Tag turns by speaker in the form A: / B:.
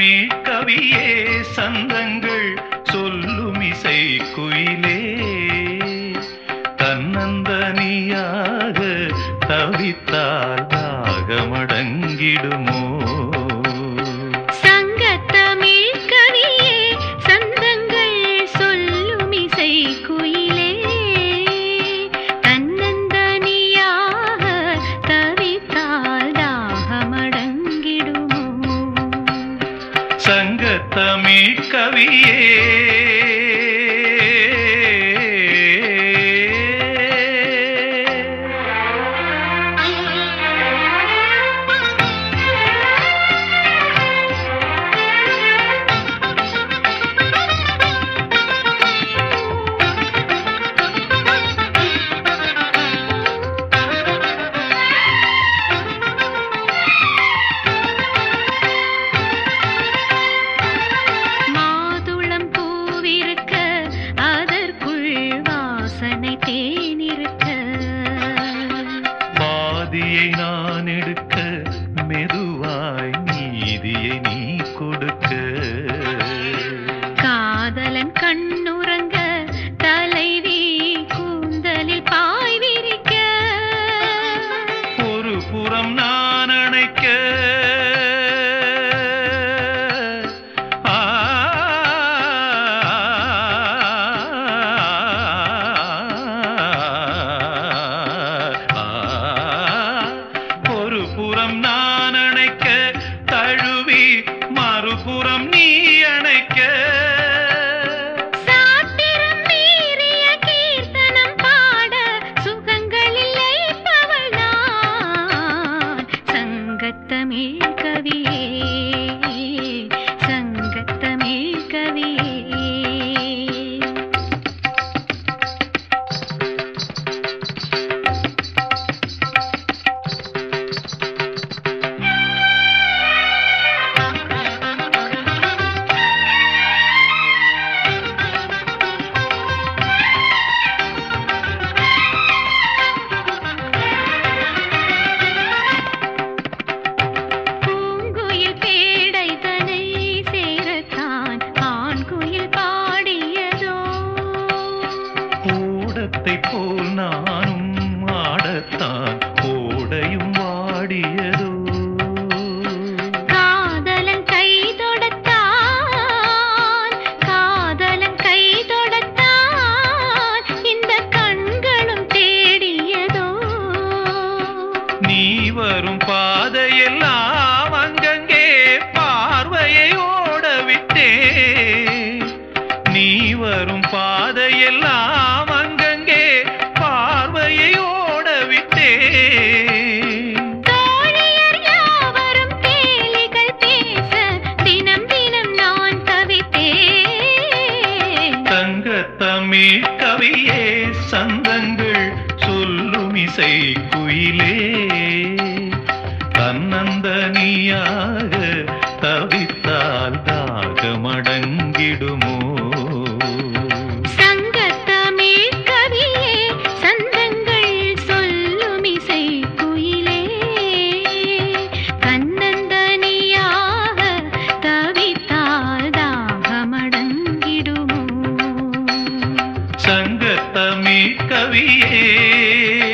A: சங்கத்தமிழ் கவியே சந்தங்கள் சொல்லும் இசை குயிலே தன்னந்தனியாக தவித்தால் தாகமடங்கிடுமோ
B: சங்கத்தமிழ் கவியே சந்தங்கள் சொல்லும் இசை குயிலே தன்னந்தனியாக தவித்தால் தாகமடங்கிடுமோ
A: சங்கத்தமிழ் கவியே பாதியை நான் எடுக்க மெதுவாய் நீதியை நீ கொடுக்க
B: காதலன் கண்ணுறங்க தலைவி கூந்தலில் பாய் விரிக்க
A: ஒரு புறம் நான் அணைக்க புறம் நான் அணைக்க தழுவி மறுபுறம் நீ அணைக்க
B: சாத்திரம் மீறிய கீர்த்தனம் பாட சுகங்களில்லை பவள் நான் சங்கத்தமிழ் கவியே சங்கத்தமிழ் கவியே
A: போல் நானும் ஆடத்தான் ஓடையும் வாடியதோ
B: காதலன் கை தொடத்தான் காதலன் கை தொடத்தான் இந்த கண்களும் தேடியதோ
A: நீ வரும் பாதையெல்லாம் அங்கங்கே பார்வையை ஓடவிட்டே நீ வரும் பாதையெல்லாம் தமிழ் கவியே சந்தங்கள் சொல்லும் இசை குயிலே தன்னந்தனியாக தவித்தால் தாகமடங்கிடுமோ
B: சங்கத்தமிழ் கவியே சந்தங்கள் சொல்லும் இசை குயிலே தன்னந்தனியாக தவித்தால் தாகமடங்கிடுமோ
A: சங்கத்தமிழ் கவியே